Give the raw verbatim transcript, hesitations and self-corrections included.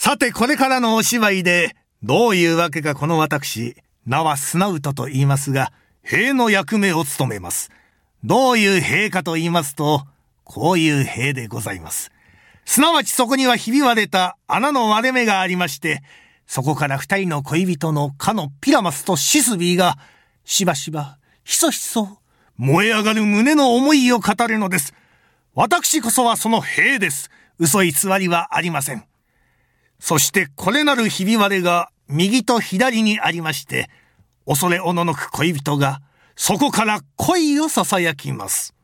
さてこれからのお芝居でどういうわけかこの私、名はスナウトと言いますが、兵の役目を務めます。どういう兵かと言いますと、こういう兵でございます。すなわちそこにはひび割れた穴の割れ目がありまして、そこから二人の恋人のかのピラマスとシスビーがしばしばひそひそ燃え上がる胸の思いを語るのです。私こそはその兵です。嘘偽りはありません。そしてこれなるひび割れが右と左にありまして、恐れおののく恋人がそこから恋をささやきます。